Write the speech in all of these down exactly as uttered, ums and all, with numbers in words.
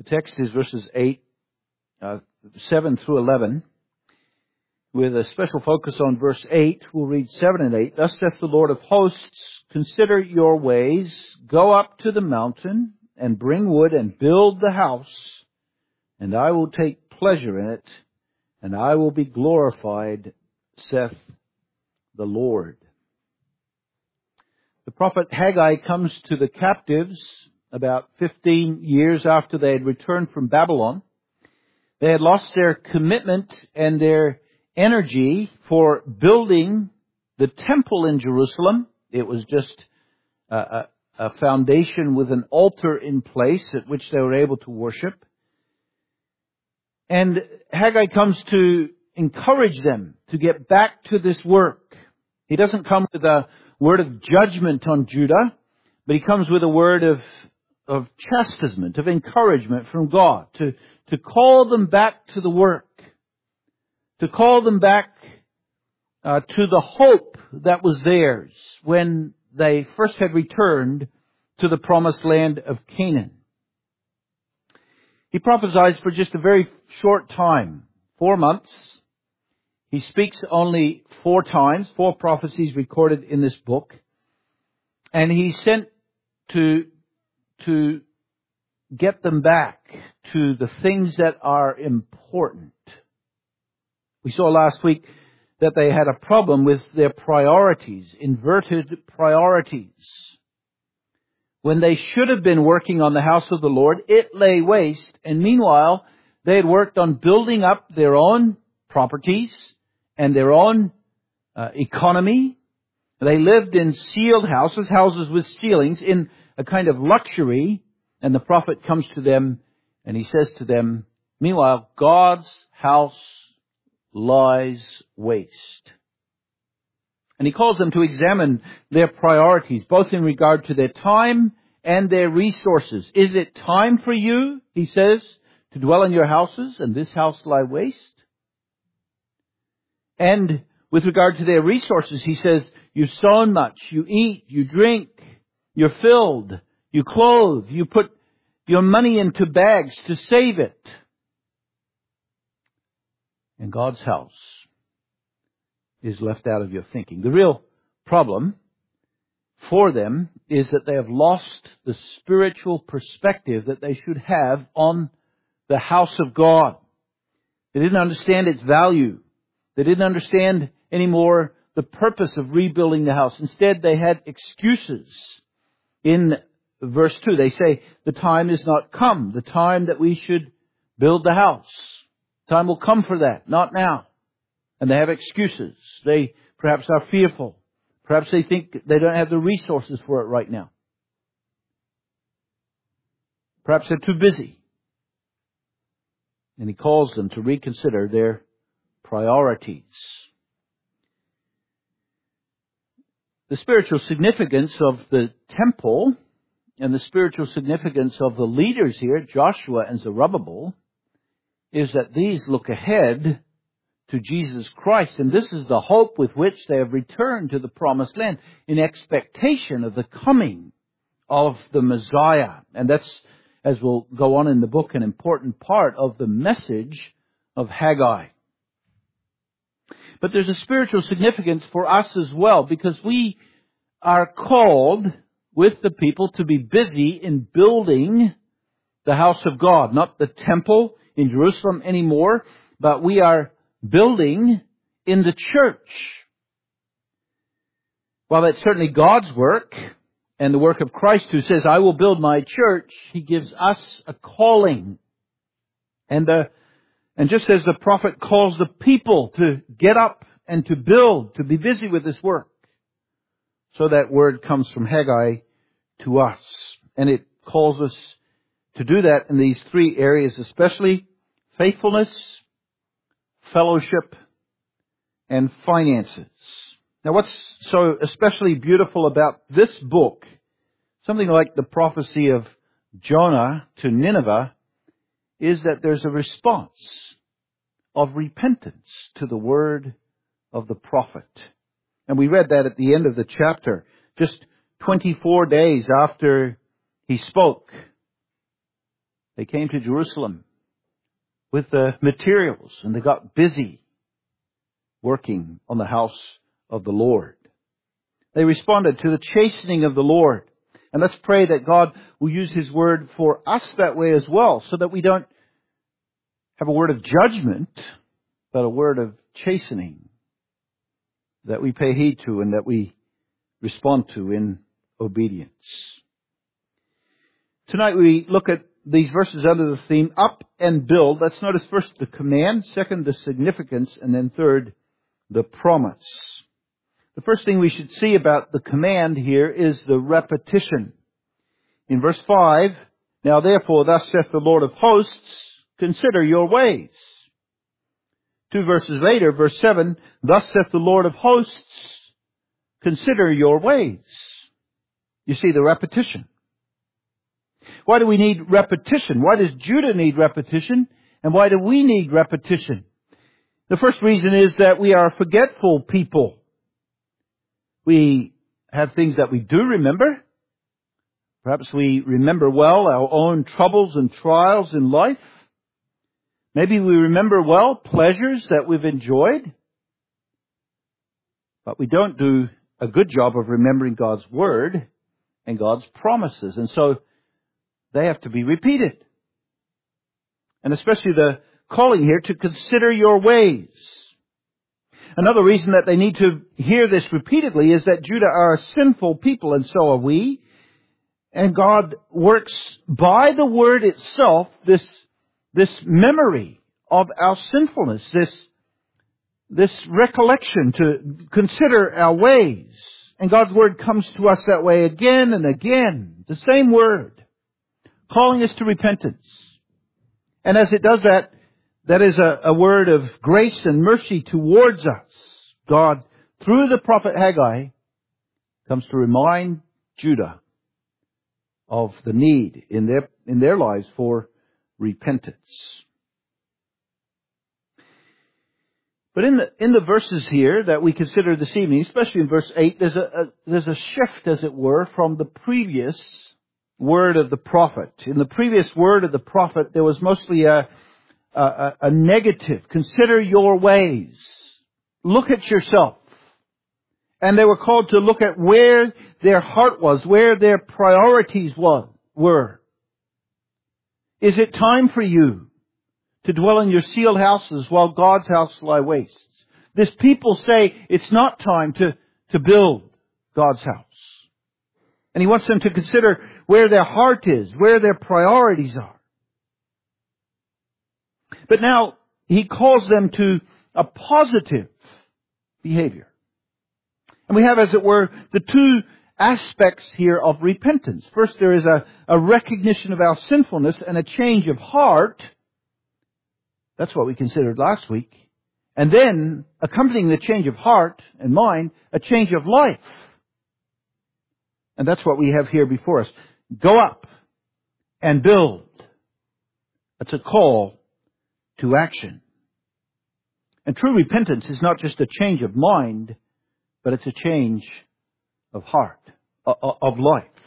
text is verses eight, uh, seven through eleven. With a special focus on verse eight, we'll read seven and eight. Thus saith the Lord of hosts, consider your ways, go up to the mountain, and bring wood, and build the house, and I will take pleasure in it, and I will be glorified, saith the Lord. The prophet Haggai comes to the captives about fifteen years after they had returned from Babylon. They had lost their commitment and their energy for building the temple in Jerusalem. It was just a, a, a foundation with an altar in place at which they were able to worship. And Haggai comes to encourage them to get back to this work. He doesn't come with a word of judgment on Judah, but he comes with a word of, of chastisement, of encouragement from God, to, to call them back to the work. To call them back uh, to the hope that was theirs when they first had returned to the promised land of Canaan. He prophesies for just a very short time, four months. He speaks only four times, four prophecies recorded in this book. And he's sent to, to get them back to the things that are important. We saw last week that they had a problem with their priorities, inverted priorities. When they should have been working on the house of the Lord, it lay waste. And meanwhile, they had worked on building up their own properties and their own uh, economy. They lived in sealed houses, houses with ceilings, in a kind of luxury. And the prophet comes to them and he says to them, meanwhile, God's house lies waste. And he calls them to examine their priorities, both in regard to their time and their resources. Is it time for you, he says, to dwell in your houses and this house lie waste? And with regard to their resources, he says, you've sown much, you eat, you drink, you're filled, you clothe, you put your money into bags to save it. And God's house is left out of your thinking. The real problem for them is that they have lost the spiritual perspective that they should have on the house of God. They didn't understand its value. They didn't understand anymore the purpose of rebuilding the house. Instead, they had excuses. In verse two, they say, the time is not come, the time that we should build the house. Time will come for that, not now. And they have excuses. They perhaps are fearful. Perhaps they think they don't have the resources for it right now. Perhaps they're too busy. And he calls them to reconsider their priorities. The spiritual significance of the temple and the spiritual significance of the leaders here, Joshua and Zerubbabel, is that these look ahead to Jesus Christ. And this is the hope with which they have returned to the promised land in expectation of the coming of the Messiah. And that's, as will go on in the book, an important part of the message of Haggai. But there's a spiritual significance for us as well, because we are called with the people to be busy in building the house of God, not the temple in Jerusalem anymore, but we are building in the church. While that's certainly God's work and the work of Christ, who says, I will build my church, he gives us a calling. And the, and just as the prophet calls the people to get up and to build, to be busy with this work, so that word comes from Haggai to us. And it calls us to do that in these three areas, especially faithfulness, fellowship, and finances. Now, what's so especially beautiful about this book, something like the prophecy of Jonah to Nineveh, is that there's a response of repentance to the word of the prophet. And we read that at the end of the chapter, just twenty-four days after he spoke. They came to Jerusalem with the materials, and they got busy working on the house of the Lord. They responded to the chastening of the Lord. And let's pray that God will use His word for us that way as well, so that we don't have a word of judgment, but a word of chastening that we pay heed to and that we respond to in obedience. Tonight we look at these verses under the theme, up and build. Let's notice first the command, second the significance, and then third the promise. The first thing we should see about the command here is the repetition. In verse five, now therefore thus saith the Lord of hosts, consider your ways. Two verses later, verse seven, thus saith the Lord of hosts, consider your ways. You see the repetition. Why do we need repetition? Why does Judah need repetition? And why do we need repetition? The first reason is that we are a forgetful people. We have things that we do remember. Perhaps we remember well our own troubles and trials in life. Maybe we remember well pleasures that we've enjoyed. But we don't do a good job of remembering God's Word and God's promises. And so they have to be repeated. And especially the calling here to consider your ways. Another reason that they need to hear this repeatedly is that Judah are a sinful people, and so are we. And God works by the Word itself this, this memory of our sinfulness, this, this recollection to consider our ways. And God's Word comes to us that way again and again. The same Word, calling us to repentance. And as it does that, that is a, a word of grace and mercy towards us. God, through the prophet Haggai, comes to remind Judah of the need in their, in their lives for repentance. But in the, in the verses here that we consider this evening, especially in verse eight, there's a, a, there's a shift, as it were, from the previous word of the prophet. In the previous word of the prophet, there was mostly a A, a negative. Consider your ways. Look at yourself. And they were called to look at where their heart was, where their priorities was, were. Is it time for you to dwell in your sealed houses while God's house lie waste? This people say it's not time to, to build God's house. And He wants them to consider where their heart is, where their priorities are. But now He calls them to a positive behavior. And we have, as it were, the two aspects here of repentance. First, there is a, a recognition of our sinfulness and a change of heart. That's what we considered last week. And then, accompanying the change of heart and mind, a change of life. And that's what we have here before us. Go up and build. That's a call to action. And true repentance is not just a change of mind, but it's a change of heart, of life.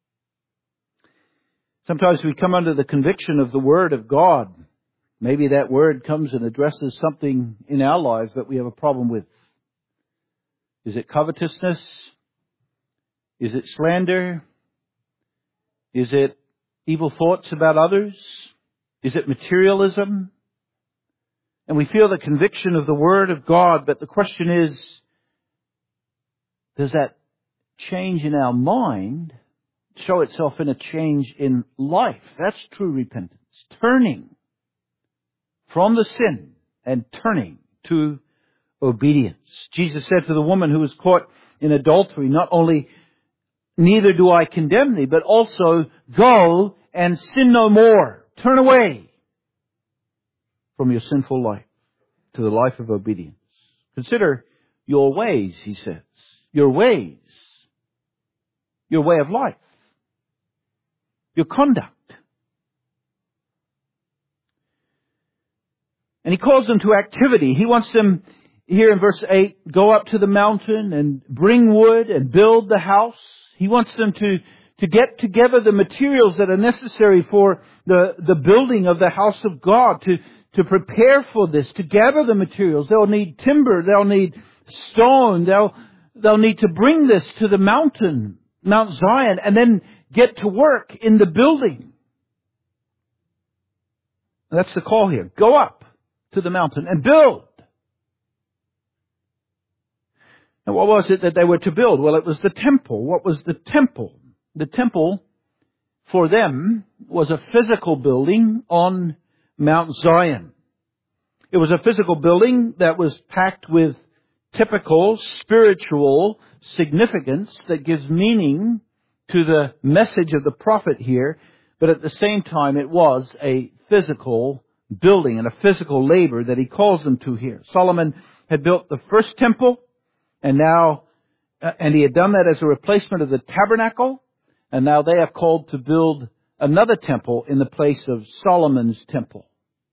Sometimes we come under the conviction of the Word of God. Maybe that Word comes and addresses something in our lives that we have a problem with. Is it covetousness? Is it slander? Is it evil thoughts about others? Is it materialism? And we feel the conviction of the Word of God, but the question is, does that change in our mind show itself in a change in life? That's true repentance. Turning from the sin and turning to obedience. Jesus said to the woman who was caught in adultery, not only, neither do I condemn thee, but also go and sin no more. Turn away from your sinful life to the life of obedience. Consider your ways, He says. Your ways. Your way of life. Your conduct. And He calls them to activity. He wants them, here in verse eight, go up to the mountain and bring wood and build the house. He wants them to, to get together the materials that are necessary for the, the building of the house of God, to, to prepare for this, to gather the materials. They'll need timber, they'll need stone, they'll, they'll need to bring this to the mountain, Mount Zion, and then get to work in the building. That's the call here. Go up to the mountain and build. And what was it that they were to build? Well, it was the temple. What was the temple? The temple, for them, was a physical building on Mount Zion. It was a physical building that was packed with typical spiritual significance that gives meaning to the message of the prophet here, but at the same time it was a physical building and a physical labor that he calls them to here. Solomon had built the first temple, and now, uh, and he had done that as a replacement of the tabernacle, and now they are called to build another temple in the place of Solomon's temple.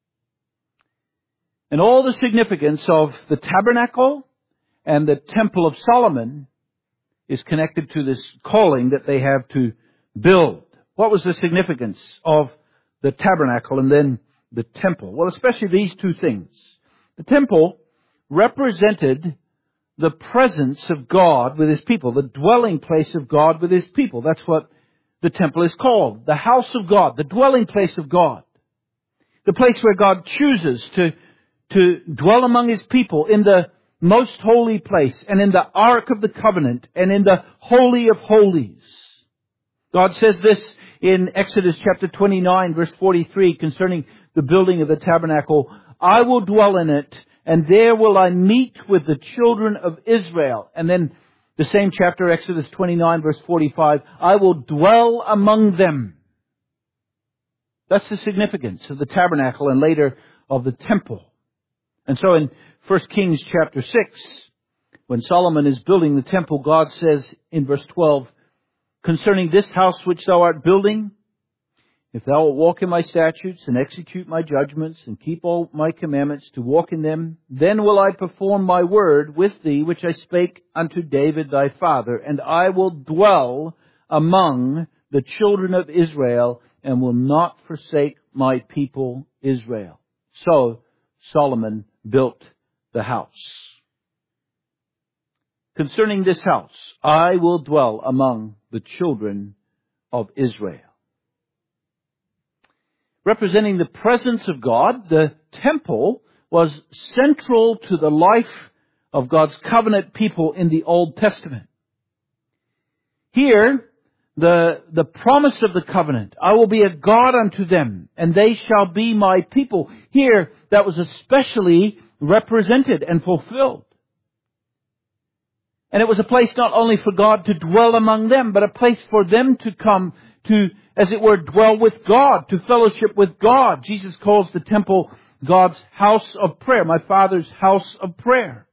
And all the significance of the tabernacle and the temple of Solomon is connected to this calling that they have to build. What was the significance of the tabernacle and then the temple? Well, especially these two things. The temple represented the presence of God with His people, the dwelling place of God with His people. That's what the temple is called. The house of God, the dwelling place of God. The place where God chooses to, to dwell among His people in the most holy place and in the Ark of the Covenant and in the Holy of Holies. God says this in Exodus chapter twenty-nine verse forty-three concerning the building of the tabernacle. I will dwell in it, and there will I meet with the children of Israel. And then the same chapter, Exodus twenty-nine verse forty-five, I will dwell among them. That's the significance of the tabernacle and later of the temple. And so in First Kings chapter six, when Solomon is building the temple, God says in verse twelve, concerning this house which thou art building, if thou wilt walk in my statutes and execute my judgments and keep all my commandments to walk in them, then will I perform my word with thee, which I spake unto David thy father, and I will dwell among the children of Israel and will not forsake my people Israel. So Solomon built the house. Concerning this house, I will dwell among the children of Israel. Representing the presence of God, the temple was central to the life of God's covenant people in the Old Testament. Here, the, the promise of the covenant, I will be a God unto them, and they shall be my people. Here, that was especially represented and fulfilled. And it was a place not only for God to dwell among them, but a place for them to come to, as it were, dwell with God, to fellowship with God. Jesus calls the temple God's house of prayer, my Father's house of prayer.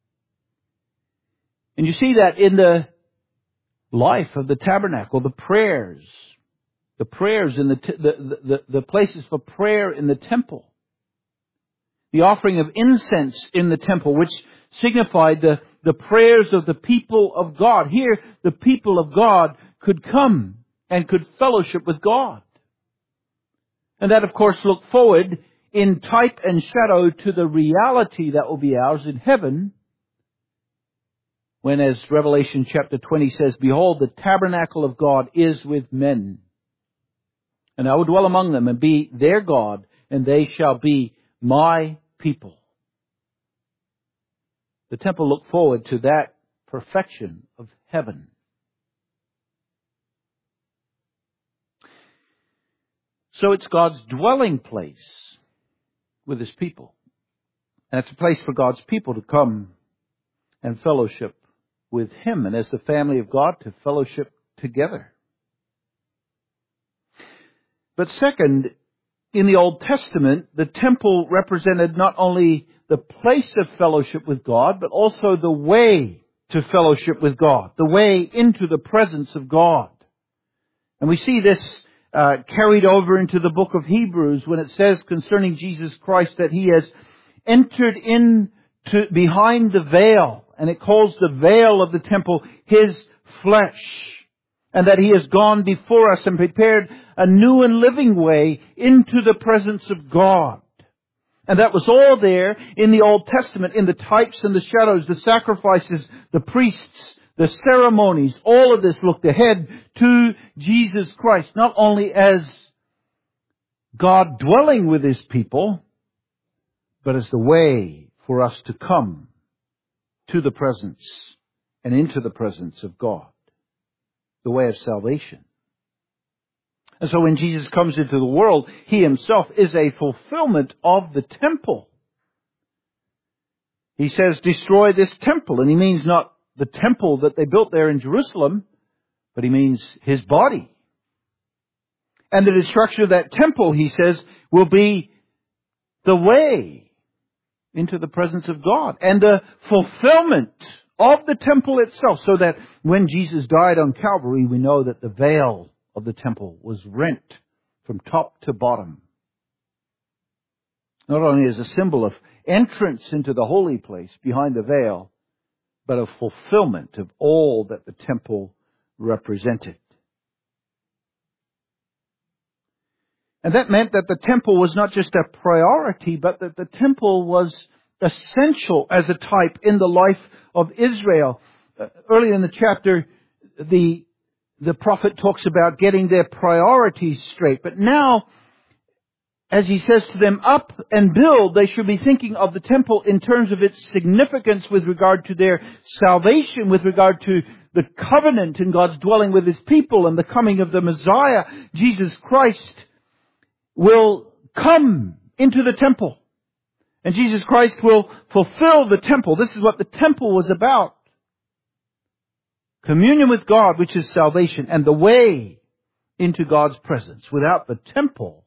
And you see that in the life of the tabernacle, the prayers, the prayers in the, t- the, the, the places for prayer in the temple. The offering of incense in the temple, which signified the, the prayers of the people of God. Here, the people of God could come and could fellowship with God. And that, of course, looked forward in type and shadow to the reality that will be ours in heaven, when, as Revelation chapter twenty says, behold, the tabernacle of God is with men. And I will dwell among them and be their God, and they shall be my people. The temple looked forward to that perfection of heaven. So it's God's dwelling place with His people. And it's a place for God's people to come and fellowship with Him, and as the family of God to fellowship together. But second, in the Old Testament, the temple represented not only the place of fellowship with God, but also the way to fellowship with God, the way into the presence of God. And we see this uh, carried over into the book of Hebrews when it says concerning Jesus Christ that He has entered in to behind the veil, and it calls the veil of the temple His flesh. and that He has gone before us and prepared a new and living way into the presence of God. And that was all there in the Old Testament, in the types and the shadows, the sacrifices, the priests, the ceremonies. All of this looked ahead to Jesus Christ, not only as God dwelling with His people, but as the way for us to come to the presence and into the presence of God. The way of salvation. And so when Jesus comes into the world, He Himself is a fulfillment of the temple. He says, destroy this temple. And He means not the temple that they built there in Jerusalem, but He means His body. And the destruction of that temple, He says, will be the way into the presence of God and the fulfillment of the temple itself, so that when Jesus died on Calvary, we know that the veil of the temple was rent from top to bottom. Not only as a symbol of entrance into the holy place behind the veil, but of fulfillment of all that the temple represented. And that meant that the temple was not just a priority, but that the temple was essential as a type in the life of Israel. Uh, earlier in the chapter, the the prophet talks about getting their priorities straight. But now, as he says to them, up and build, they should be thinking of the temple in terms of its significance with regard to their salvation, with regard to the covenant and God's dwelling with His people and the coming of the Messiah. Jesus Christ will come into the temple. And Jesus Christ will fulfill the temple. This is what the temple was about. Communion with God, which is salvation, and the way into God's presence. Without the temple,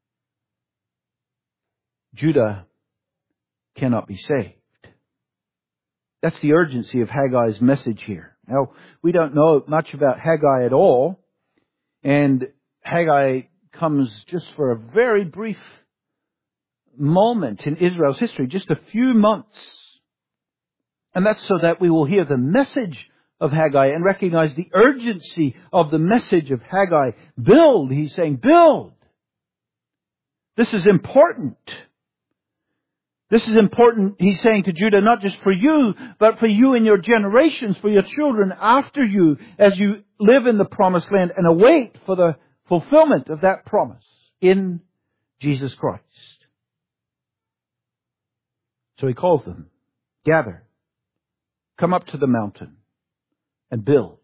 Judah cannot be saved. That's the urgency of Haggai's message here. Now, we don't know much about Haggai at all. And Haggai comes just for a very brief moment in Israel's history, just a few months. And that's so that we will hear the message of Haggai and recognize the urgency of the message of Haggai. Build, he's saying, build. This is important. This is important, he's saying to Judah, not just for you, but for you and your generations, for your children after you, as you live in the promised land and await for the fulfillment of that promise in Jesus Christ. So he calls them, gather, come up to the mountain and build.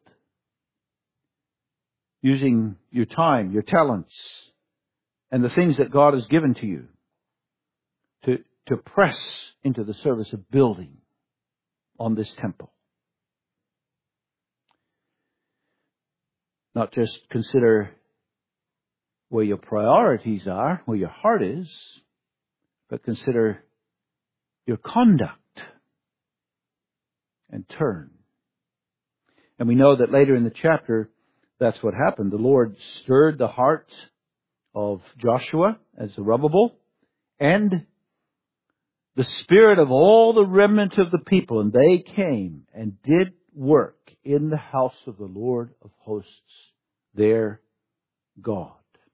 Using your time, your talents, and the things that God has given to you to, to press into the service of building on this temple. Not just consider where your priorities are, where your heart is, but consider your conduct and turn. And we know that later in the chapter, that's what happened. The Lord stirred the heart of Joshua as Zerubbabel and the spirit of all the remnant of the people, and they came and did work in the house of the Lord of hosts, their God.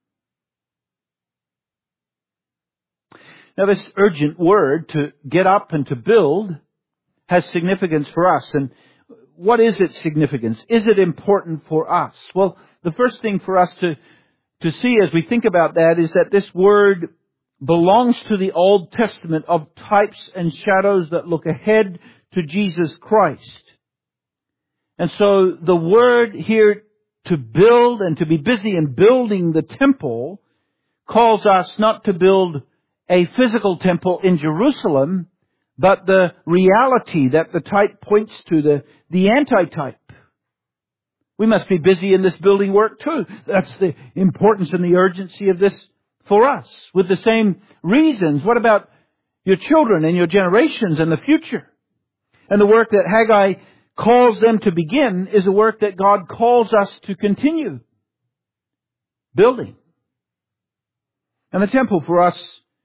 Now, this urgent word to get up and to build has significance for us. And what is its significance? Is it important for us? Well, the first thing for us to, to see as we think about that is that this word belongs to the Old Testament of types and shadows that look ahead to Jesus Christ. And so the word here to build and to be busy in building the temple calls us not to build a physical temple in Jerusalem, but the reality that the type points to, the, the antitype. We must be busy in this building work too. That's the importance and the urgency of this for us. With the same reasons, what about your children and your generations and the future? And the work that Haggai calls them to begin is a work that God calls us to continue building. And the temple for us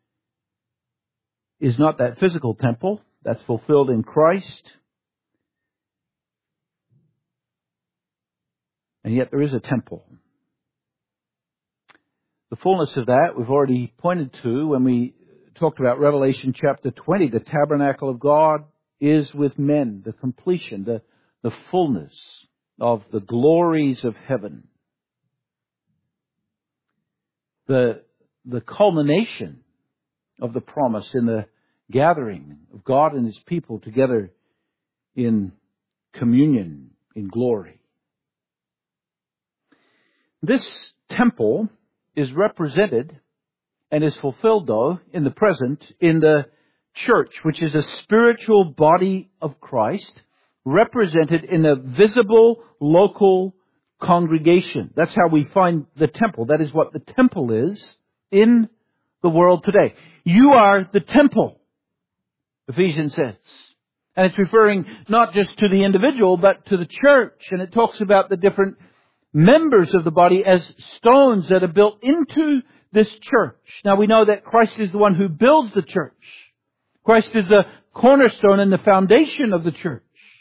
is not that physical temple that's fulfilled in Christ. And yet there is a temple. The fullness of that we've already pointed to when we talked about Revelation chapter twenty. The tabernacle of God is with men, the completion, the, the fullness of the glories of heaven. The, the culmination of the promise in the gathering of God and His people together in communion, in glory. This temple is represented and is fulfilled, though, in the present, in the church, which is a spiritual body of Christ, represented in a visible local congregation. That's how we find the temple. That is what the temple is in the world today. You are the temple, Ephesians says. And it's referring not just to the individual, but to the church. And it talks about the different members of the body as stones that are built into this church. Now we know that Christ is the one who builds the church. Christ is the cornerstone and the foundation of the church.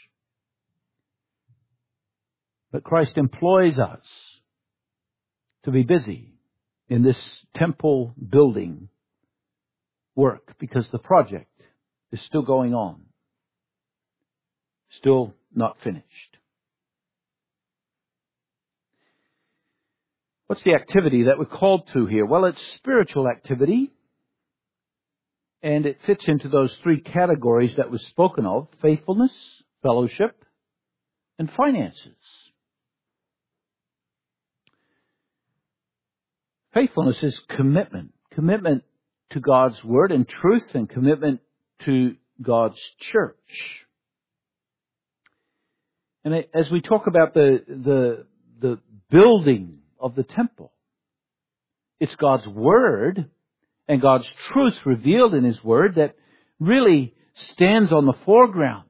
But Christ employs us to be busy in this temple building work because the project is still going on. Still not finished. What's the activity that we're called to here? Well, it's spiritual activity. And it fits into those three categories that was spoken of: faithfulness, fellowship, and finances. Faithfulness is commitment. Commitment to God's Word and truth, and commitment to God's church. And as we talk about the, the, the building of the temple, it's God's Word and God's truth revealed in His Word that really stands on the foreground.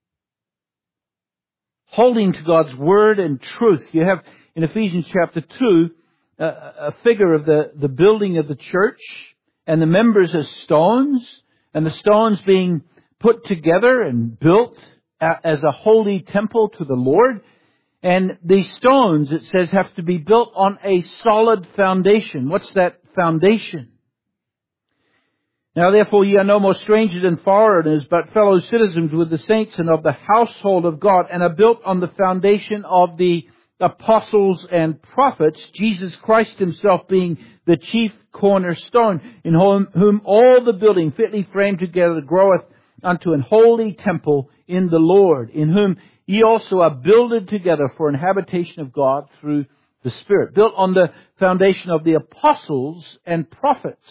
Holding to God's Word and truth. You have in Ephesians chapter two a, a figure of the, the building of the church and the members as stones, and the stones being put together and built as a holy temple to the Lord. And these stones, it says, have to be built on a solid foundation. What's that foundation? Now therefore ye are no more strangers and foreigners, but fellow citizens with the saints and of the household of God, and are built on the foundation of the apostles and prophets, Jesus Christ Himself being the chief cornerstone, in whom, whom all the building fitly framed together groweth unto an holy temple in the Lord, in whom ye also are builded together for an habitation of God through the Spirit. Built on the foundation of the apostles and prophets.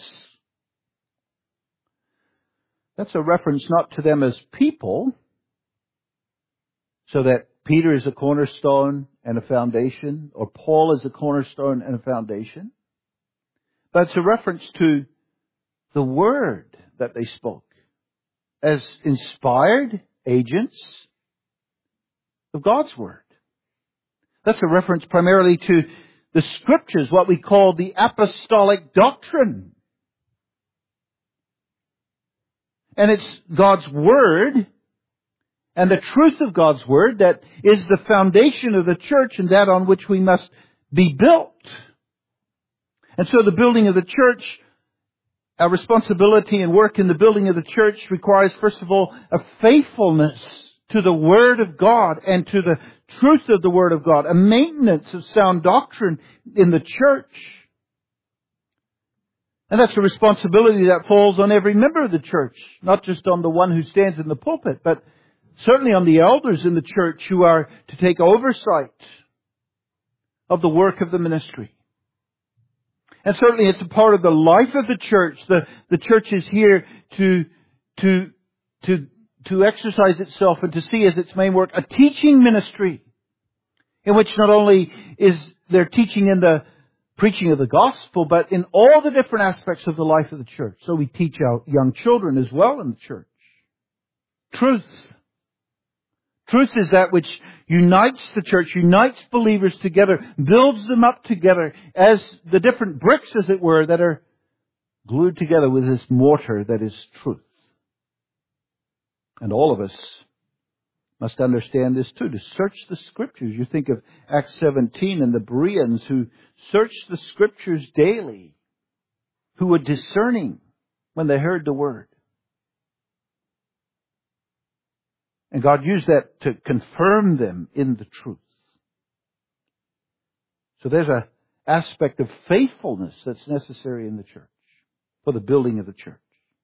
That's a reference not to them as people, so that Peter is a cornerstone and a foundation, or Paul is a cornerstone and a foundation. But it's a reference to the Word that they spoke as inspired agents of God's Word. That's a reference primarily to the Scriptures, what we call the apostolic doctrine. And it's God's Word and the truth of God's Word that is the foundation of the church, and that on which we must be built. And so the building of the church, our responsibility and work in the building of the church requires, first of all, a faithfulness to the Word of God and to the truth of the Word of God, a maintenance of sound doctrine in the church. And that's a responsibility that falls on every member of the church, not just on the one who stands in the pulpit, but certainly on the elders in the church who are to take oversight of the work of the ministry. And certainly it's a part of the life of the church. The, the church is here to, to, to, to exercise itself and to see as its main work a teaching ministry, in which not only is there teaching in the preaching of the gospel, but in all the different aspects of the life of the church. So we teach our young children as well in the church. Truth. Truth is that which unites the church, unites believers together, builds them up together as the different bricks, as it were, that are glued together with this mortar that is truth. And all of us must understand this too, to search the Scriptures. You think of Acts seventeen and the Bereans who searched the Scriptures daily, who were discerning when they heard the Word. And God used that to confirm them in the truth. So there's an aspect of faithfulness that's necessary in the church for the building of the church.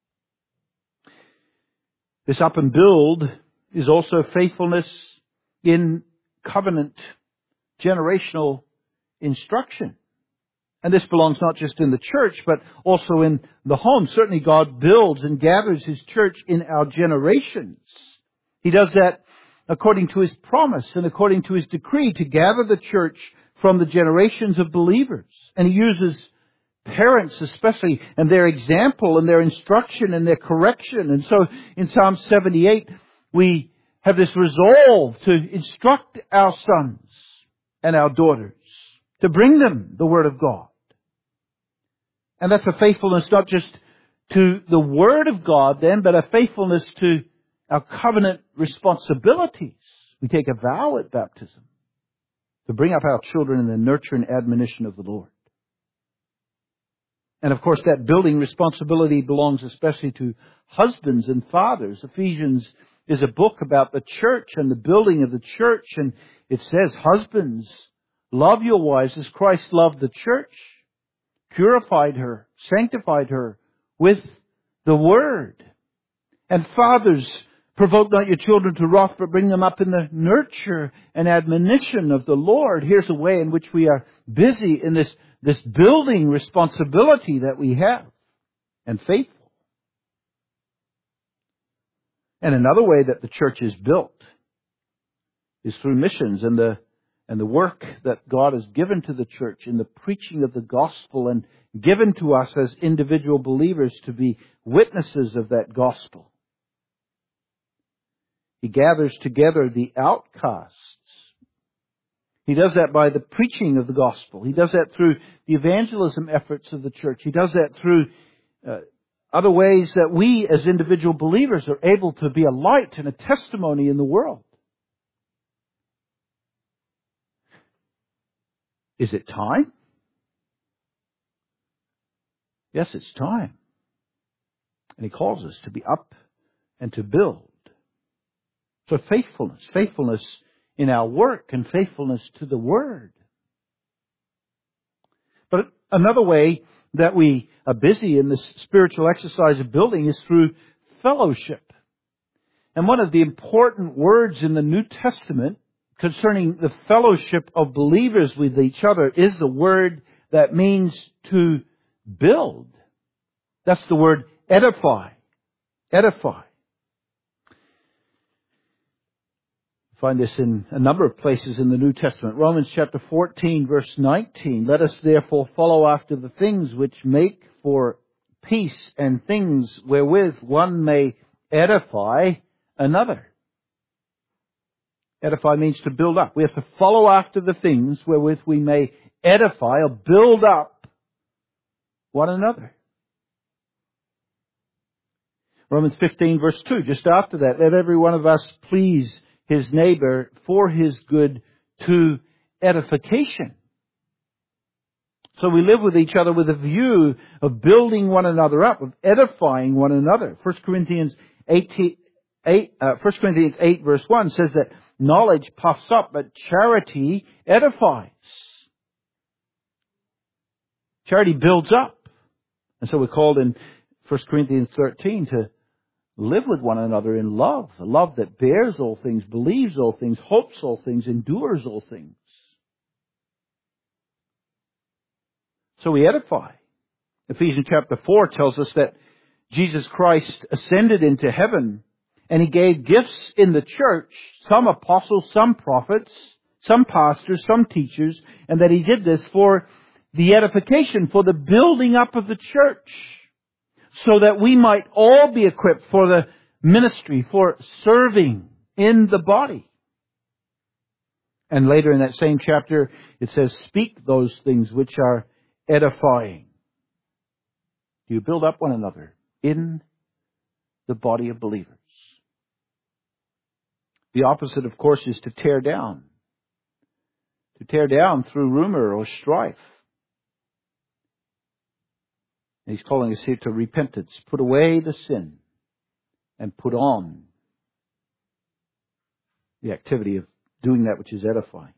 This up and build is also faithfulness in covenant generational instruction. And this belongs not just in the church, but also in the home. Certainly God builds and gathers His church in our generations. He does that according to His promise and according to His decree to gather the church from the generations of believers. And He uses parents especially, and their example and their instruction and their correction. And so in Psalm seventy-eight, we have this resolve to instruct our sons and our daughters, to bring them the Word of God. And that's a faithfulness not just to the Word of God then, but a faithfulness to our covenant responsibilities. We take a vow at baptism to bring up our children in the nurture and admonition of the Lord. And of course, that building responsibility belongs especially to husbands and fathers. Ephesians is a book about the church and the building of the church. And it says, husbands, love your wives as Christ loved the church, purified her, sanctified her with the Word. And fathers, provoke not your children to wrath, but bring them up in the nurture and admonition of the Lord. Here's a way in which we are busy in this, this building responsibility that we have, and faithful. And another way that the church is built is through missions and the and the work that God has given to the church in the preaching of the gospel and given to us as individual believers to be witnesses of that gospel. He gathers together the outcasts. He does that by the preaching of the gospel. He does that through the evangelism efforts of the church. He does that through uh, other ways that we as individual believers are able to be a light and a testimony in the world. Is it time? Yes, it's time. And He calls us to be up and to build. So faithfulness, faithfulness in our work and faithfulness to the Word. But another way that we are busy in this spiritual exercise of building is through fellowship. And one of the important words in the New Testament concerning the fellowship of believers with each other is the word that means to build. That's the word edify. Edify. Find this in a number of places in the New Testament. Romans chapter fourteen, verse nineteen. Let us therefore follow after the things which make for peace and things wherewith one may edify another. Edify means to build up. We have to follow after the things wherewith we may edify or build up one another. Romans fifteen, verse two, just after that. Let every one of us please his neighbor for his good to edification. So we live with each other with a view of building one another up, of edifying one another. First Corinthians eight, uh, First Corinthians eight verse one says that knowledge puffs up, but charity edifies. Charity builds up. And so we're called in First Corinthians thirteen to live with one another in love. A love that bears all things, believes all things, hopes all things, endures all things. So we edify. Ephesians chapter four tells us that Jesus Christ ascended into heaven and He gave gifts in the church, some apostles, some prophets, some pastors, some teachers, and that He did this for the edification, for the building up of the church, so that we might all be equipped for the ministry, for serving in the body. And later in that same chapter, it says, speak those things which are edifying. You build up one another in the body of believers. The opposite, of course, is to tear down. To tear down through rumor or strife. And He's calling us here to repentance. Put away the sin and put on the activity of doing that which is edifying.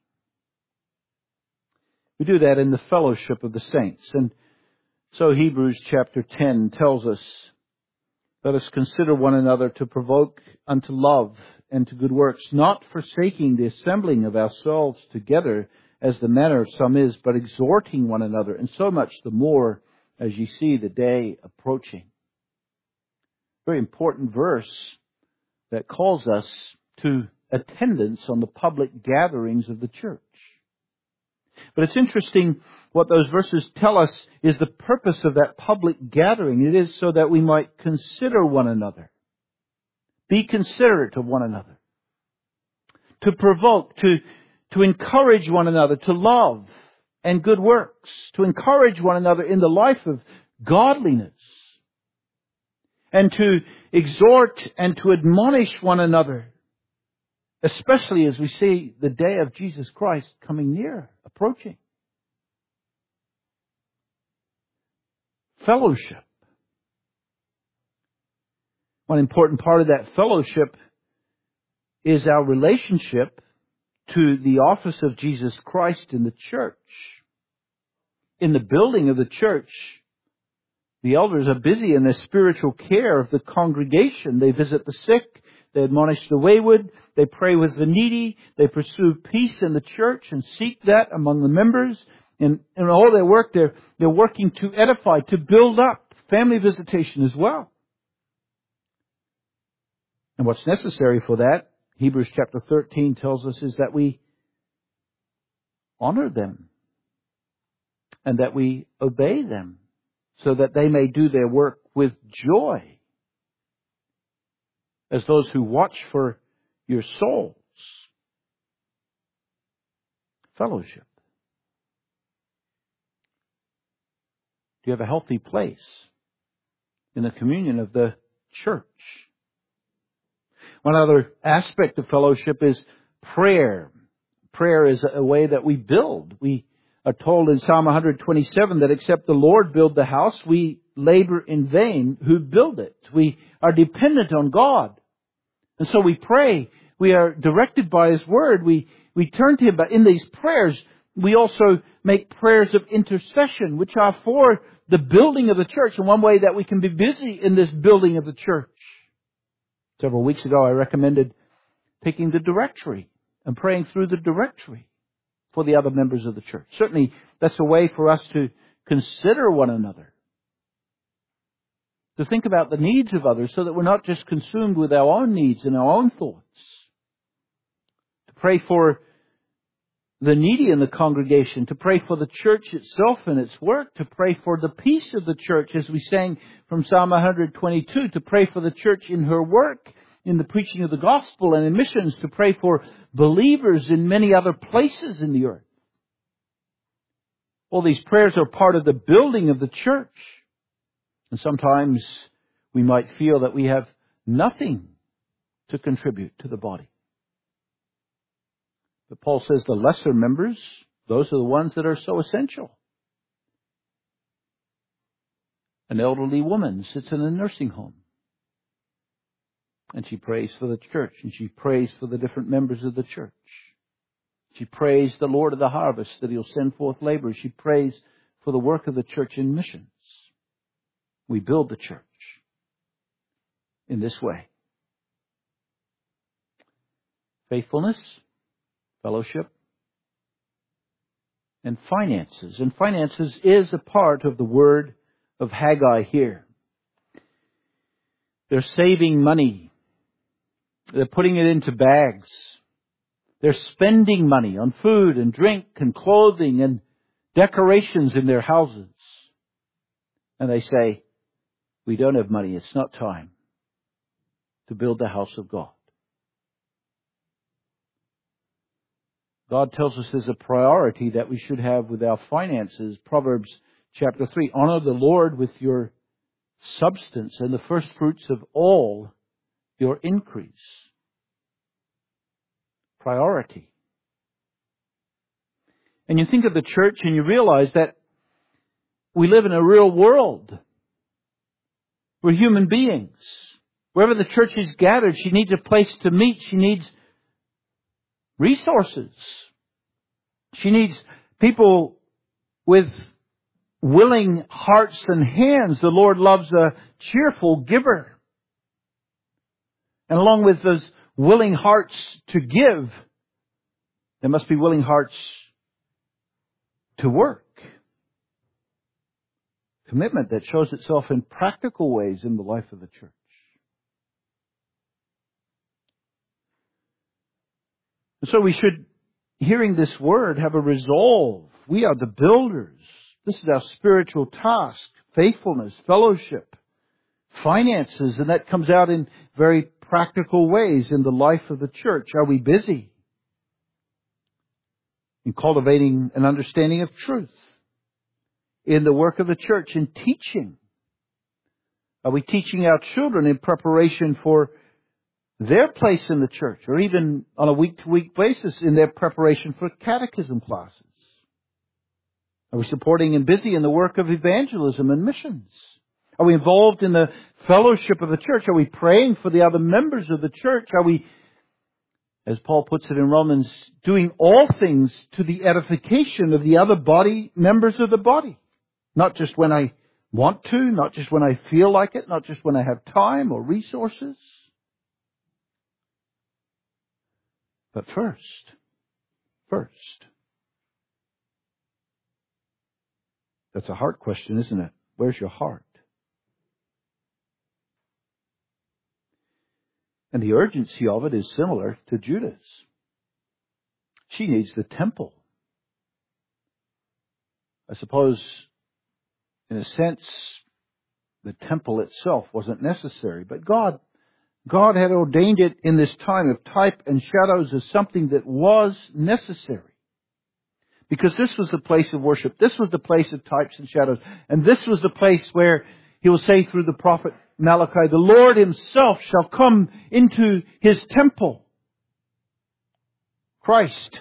We do that in the fellowship of the saints. And so Hebrews chapter ten tells us, let us consider one another to provoke unto love and to good works, not forsaking the assembling of ourselves together as the manner of some is, but exhorting one another, and so much the more as ye see the day approaching. Very important verse that calls us to attendance on the public gatherings of the church. But it's interesting what those verses tell us is the purpose of that public gathering. It is so that we might consider one another. Be considerate of one another. To provoke, to, to encourage one another to love and good works. To encourage one another in the life of godliness. And to exhort and to admonish one another. Especially as we see the day of Jesus Christ coming near, approaching. Fellowship. One important part of that fellowship is our relationship to the office of Jesus Christ in the church. In the building of the church, the elders are busy in their spiritual care of the congregation. They visit the sick. They admonish the wayward. They pray with the needy. They pursue peace in the church and seek that among the members. And in all their work, they're, they're working to edify, to build up. Family visitation as well. And what's necessary for that, Hebrews chapter thirteen tells us, is that we honor them. And that we obey them. So that they may do their work with joy. As those who watch for your souls. Fellowship. Do you have a healthy place in the communion of the church? One other aspect of fellowship is prayer. Prayer is a way that we build. We are told in Psalm one twenty-seven that except the Lord build the house, we labor in vain who build it. We are dependent on God. And so we pray. We are directed by His Word. We, we turn to Him. But in these prayers, we also make prayers of intercession, which are for the building of the church. And one way that we can be busy in this building of the church. Several weeks ago, I recommended taking the directory and praying through the directory for the other members of the church. Certainly, that's a way for us to consider one another. To think about the needs of others so that we're not just consumed with our own needs and our own thoughts. To pray for the needy in the congregation. To pray for the church itself and its work. To pray for the peace of the church, as we sang from Psalm one twenty-two. To pray for the church in her work, in the preaching of the gospel and in missions. To pray for believers in many other places in the earth. All these prayers are part of the building of the church. And sometimes we might feel that we have nothing to contribute to the body. But Paul says the lesser members, those are the ones that are so essential. An elderly woman sits in a nursing home. And she prays for the church. And she prays for the different members of the church. She prays the Lord of the harvest that He'll send forth laborers. She prays for the work of the church in missions. We build the church in this way. Faithfulness, fellowship, and finances. And finances is a part of the word of Haggai here. They're saving money. They're putting it into bags. They're spending money on food and drink and clothing and decorations in their houses. And they say, we don't have money. It's not time to build the house of God. God tells us there's a priority that we should have with our finances. Proverbs chapter three, honor the Lord with your substance and the first fruits of all your increase. priority. And you think of the church and you realize that we live in a real world. We're human beings. Wherever the church is gathered, she needs a place to meet. She needs resources. She needs people with willing hearts and hands. The Lord loves a cheerful giver. And along with those willing hearts to give, there must be willing hearts to work. Commitment that shows itself in practical ways in the life of the church. And so we should, hearing this word, have a resolve. We are the builders. This is our spiritual task. Faithfulness, fellowship, finances, and that comes out in very practical ways in the life of the church. Are we busy in cultivating an understanding of truth? In the work of the church, in teaching? Are we teaching our children in preparation for their place in the church, or even on a week-to-week basis in their preparation for catechism classes? Are we supporting and busy in the work of evangelism and missions? Are we involved in the fellowship of the church? Are we praying for the other members of the church? Are we, as Paul puts it in Romans, doing all things to the edification of the other body, members of the body? Not just when I want to, not just when I feel like it, not just when I have time or resources. But first, first. That's a heart question, isn't it? Where's your heart? And the urgency of it is similar to Judah's. She needs the temple. I suppose, in a sense, the temple itself wasn't necessary. But God, God had ordained it in this time of type and shadows as something that was necessary. Because this was the place of worship. This was the place of types and shadows. And this was the place where He will say through the prophet Malachi, the Lord Himself shall come into His temple. Christ.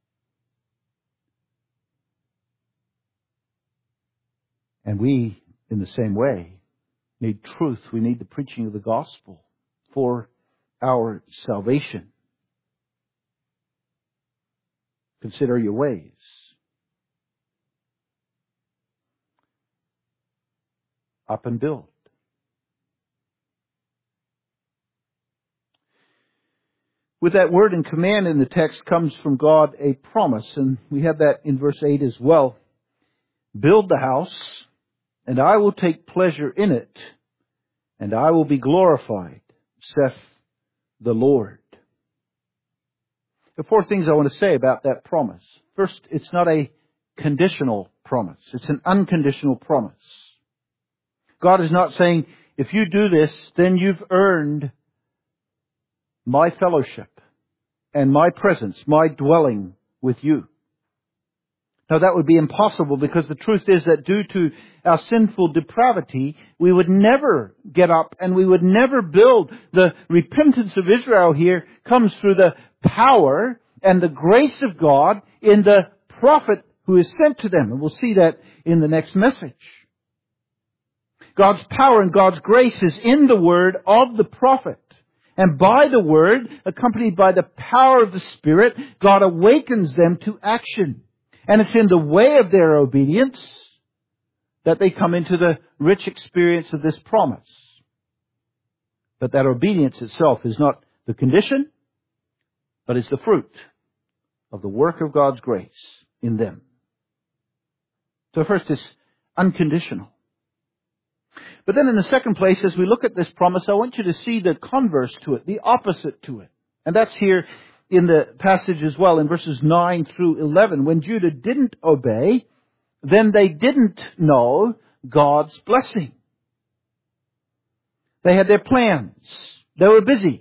And we, in the same way, need truth. We need the preaching of the gospel for our salvation. Consider your ways. Up and build. With that word and command in the text comes from God a promise, and we have that in verse eight as well. Build the house, and I will take pleasure in it, and I will be glorified, saith the Lord. There are four things I want to say about that promise. First, it's not a conditional promise. It's an unconditional promise. God is not saying, if you do this, then you've earned my fellowship and my presence, my dwelling with you. Now that would be impossible, because the truth is that due to our sinful depravity, we would never get up and we would never build. The repentance of Israel here comes through the power and the grace of God in the prophet who is sent to them. And we'll see that in the next message. God's power and God's grace is in the word of the prophet. And by the word, accompanied by the power of the Spirit, God awakens them to action. And it's in the way of their obedience that they come into the rich experience of this promise. But that obedience itself is not the condition, but it's the fruit of the work of God's grace in them. So first, it's unconditional. But then in the second place, as we look at this promise, I want you to see the converse to it, the opposite to it. And that's here in the passage as well, in verses nine through eleven. When Judah didn't obey, then they didn't know God's blessing. They had their plans. They were busy.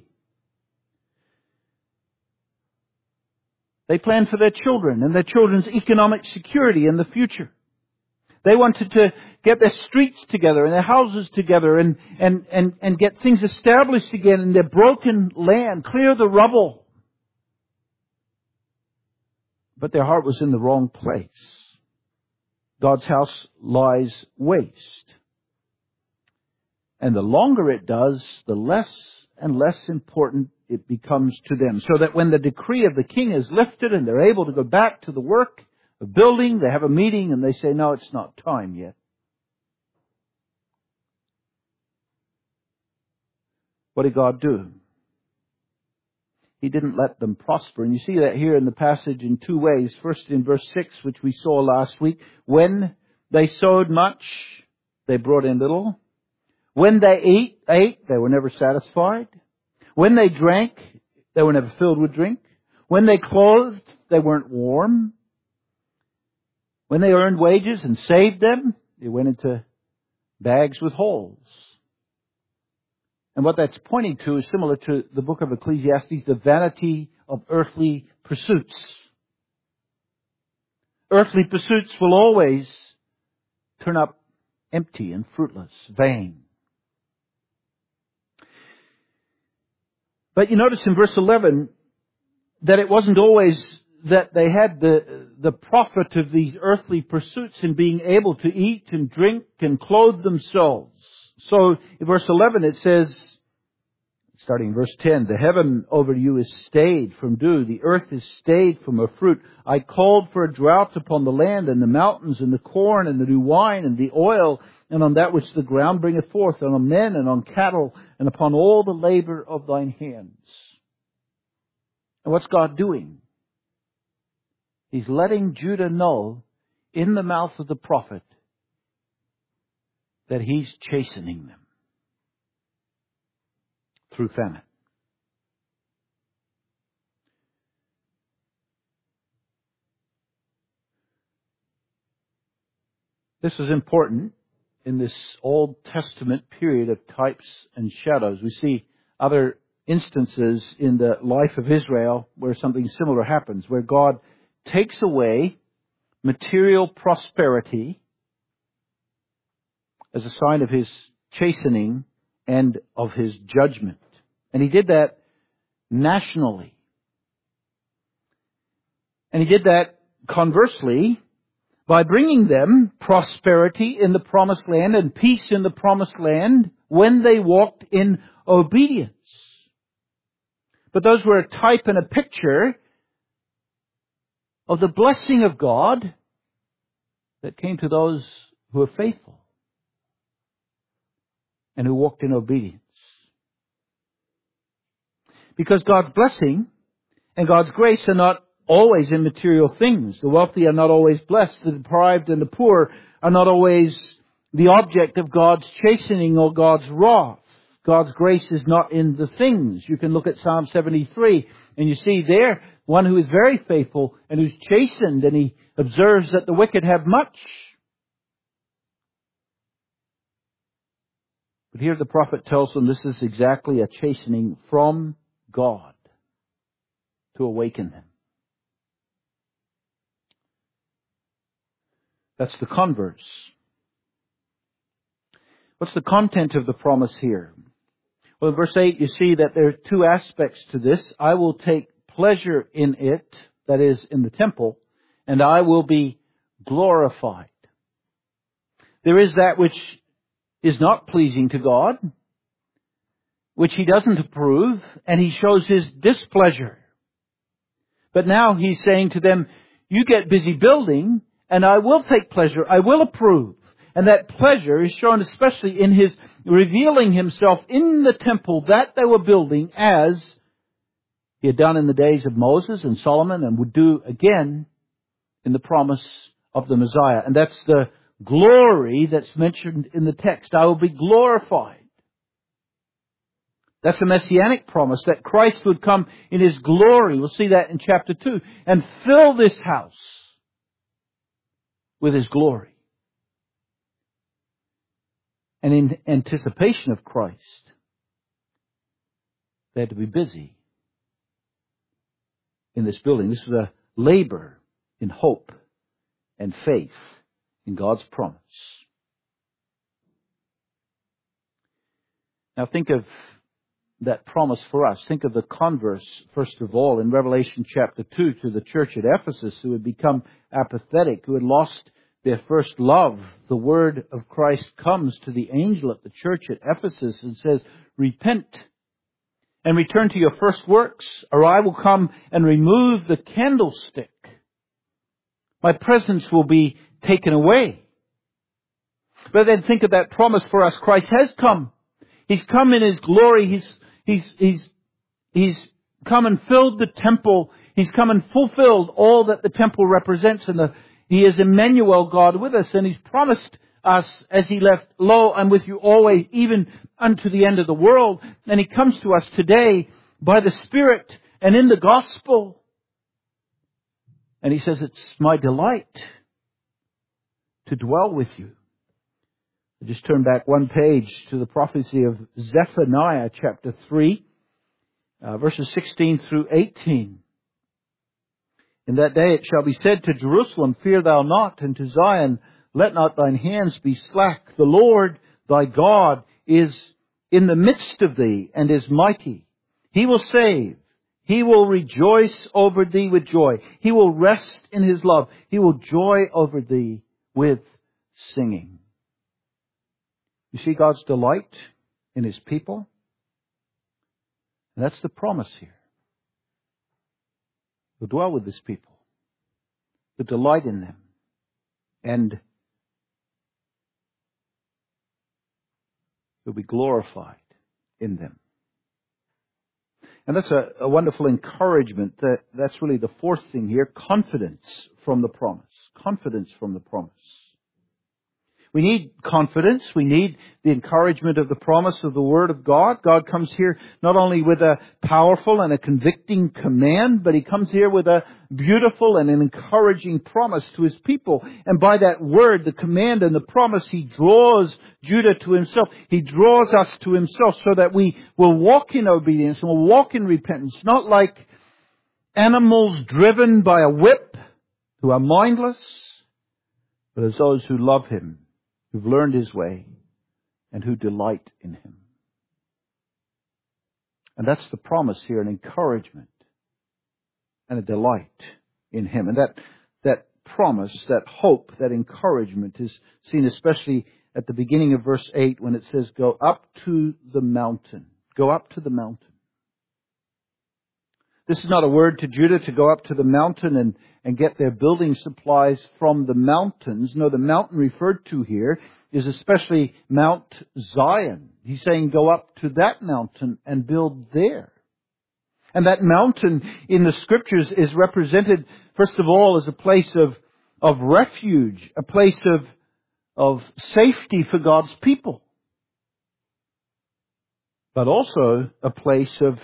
They planned for their children and their children's economic security in the future. They wanted to get their streets together and their houses together and, and, and, and get things established again in their broken land, clear the rubble. but their heart was in the wrong place. God's house lies waste. And the longer it does, the less and less important it becomes to them. So that when the decree of the king is lifted and they're able to go back to the work of building, they have a meeting and they say, no, it's not time yet. What did God do? He didn't let them prosper. And you see that here in the passage in two ways. First in verse six, which we saw last week. When they sowed much, they brought in little. When they ate, ate, they were never satisfied. When they drank, they were never filled with drink. When they clothed, they weren't warm. When they earned wages and saved them, they went into bags with holes. And what that's pointing to is similar to the book of Ecclesiastes, the vanity of earthly pursuits. Earthly pursuits will always turn up empty and fruitless, vain. But you notice in verse eleven that it wasn't always that they had the, the profit of these earthly pursuits in being able to eat and drink and clothe themselves. So in verse eleven it says, starting in verse ten, the heaven over you is stayed from dew, the earth is stayed from her fruit. I called for a drought upon the land and the mountains and the corn and the new wine and the oil and on that which the ground bringeth forth, and on men and on cattle and upon all the labor of thine hands. And what's God doing? He's letting Judah know in the mouth of the prophet that He's chastening them through famine. This is important in this Old Testament period of types and shadows. We see other instances in the life of Israel where something similar happens, where God takes away material prosperity as a sign of His chastening and of His judgment. And He did that nationally. And He did that conversely by bringing them prosperity in the promised land and peace in the promised land when they walked in obedience. But those were a type and a picture of the blessing of God that came to those who are faithful and who walked in obedience. Because God's blessing and God's grace are not always in material things. The wealthy are not always blessed. The deprived and the poor are not always the object of God's chastening or God's wrath. God's grace is not in the things. You can look at Psalm seventy-three and you see there one who is very faithful and who's chastened, and he observes that the wicked have much. But here the prophet tells them this is exactly a chastening from God to awaken them. That's the converse. What's the content of the promise here? Well, in verse eight, you see that there are two aspects to this. I will take pleasure in it, that is, in the temple, and I will be glorified. There is that which is not pleasing to God, which He doesn't approve, and He shows His displeasure. But now He's saying to them, you get busy building, and I will take pleasure, I will approve. And that pleasure is shown especially in His revealing Himself in the temple that they were building, as He had done in the days of Moses and Solomon and would do again in the promise of the Messiah. And that's the glory that's mentioned in the text. I will be glorified. That's a messianic promise that Christ would come in His glory. We'll see that in chapter two. And fill this house with His glory. And in anticipation of Christ, they had to be busy in this building. This was a labor in hope and faith in God's promise. Now think of that promise for us. Think of the converse, first of all, in Revelation chapter two to the church at Ephesus who had become apathetic, who had lost their first love. The word of Christ comes to the angel at the church at Ephesus and says, repent and return to your first works, or I will come and remove the candlestick. My presence will be taken away. But then think of that promise for us. Christ has come. He's come in His glory. He's, he's, he's, he's come and filled the temple. He's come and fulfilled all that the temple represents. And the, He is Emmanuel, God with us. And He's promised us as He left, lo, I'm with you always, even unto the end of the world. And He comes to us today by the Spirit and in the gospel. And He says, it's my delight to dwell with you. I just turn back one page to the prophecy of Zephaniah chapter three, uh, verses sixteen through eighteen. In that day it shall be said to Jerusalem, fear thou not, and to Zion, let not thine hands be slack. The Lord thy God is in the midst of thee, and is mighty. He will save. He will rejoice over thee with joy. He will rest in His love. He will joy over thee with singing. You see God's delight in His people? And that's the promise here. He'll dwell with His people. He'll delight in them. And He'll be glorified in them. And that's a, a wonderful encouragement. That, that's really the fourth thing here. Confidence from the promise. Confidence from the promise. We need confidence. We need the encouragement of the promise of the Word of God. God comes here not only with a powerful and a convicting command, but He comes here with a beautiful and an encouraging promise to His people. And by that word, the command and the promise, He draws Judah to Himself. He draws us to Himself so that we will walk in obedience and will walk in repentance, not like animals driven by a whip who are mindless, but as those who love Him, who've learned His way, and who delight in Him. And that's the promise here, an encouragement and a delight in Him. And that, that promise, that hope, that encouragement is seen especially at the beginning of verse eight when it says, go up to the mountain. Go up to the mountain. This is not a word to Judah to go up to the mountain and, and get their building supplies from the mountains. No, the mountain referred to here is especially Mount Zion. He's saying go up to that mountain and build there. And that mountain in the Scriptures is represented, first of all, as a place of, of refuge, a place of, of safety for God's people. But also a place of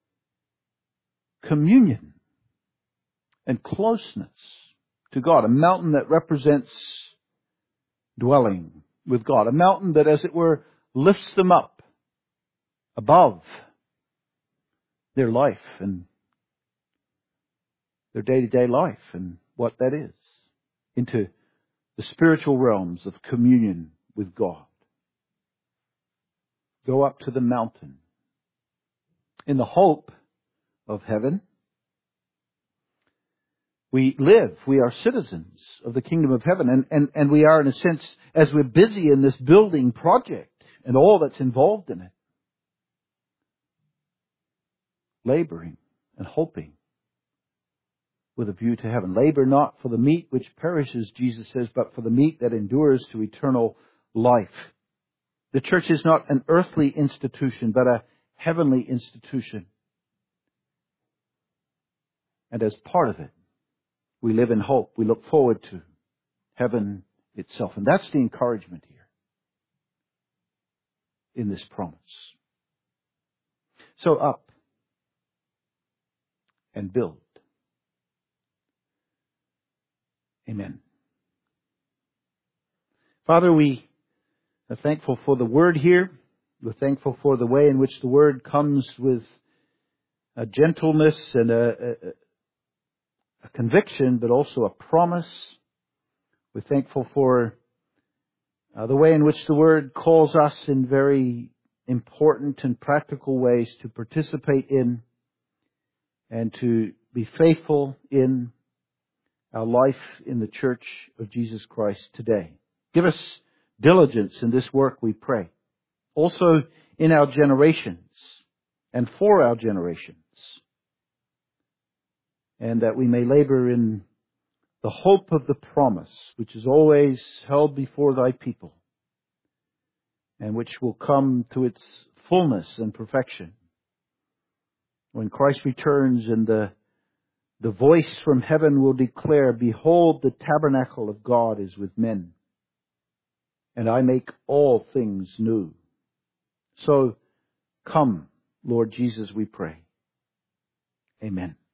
communion and closeness to God. A mountain that represents dwelling with God. A mountain that, as it were, lifts them up above their life and their day-to-day life and what that is, into the spiritual realms of communion with God. Go up to the mountain in the hope of heaven. We live, we are citizens of the kingdom of heaven, and, and, and we are, in a sense, as we're busy in this building project and all that's involved in it, laboring and hoping with a view to heaven. Labor not for the meat which perishes, Jesus says, but for the meat that endures to eternal life. The church is not an earthly institution, but a heavenly institution. And as part of it, we live in hope. We look forward to heaven itself. And that's the encouragement here in this promise. So up and build. Amen. Father, we are thankful for the word here. We're thankful for the way in which the word comes with a gentleness and a, a A conviction, but also a promise. We're thankful for uh, the way in which the Word calls us in very important and practical ways to participate in and to be faithful in our life in the Church of Jesus Christ today. Give us diligence in this work, we pray. Also in our generations and for our generations. And that we may labor in the hope of the promise, which is always held before thy people, and which will come to its fullness and perfection when Christ returns, and the, the voice from heaven will declare, behold, the tabernacle of God is with men, and I make all things new. So come, Lord Jesus, we pray. Amen.